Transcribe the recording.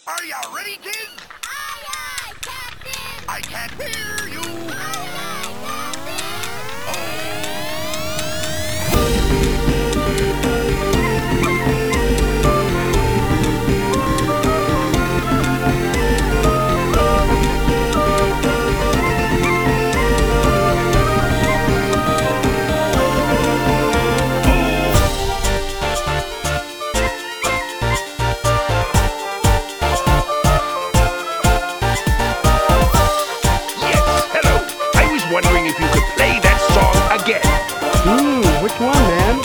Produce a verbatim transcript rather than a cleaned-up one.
Are you ready, kids? Aye, aye, Captain! I can't hear you. Aye, aye, Yes, hello. I was wondering if you could play that song again. Hmm, which one, man?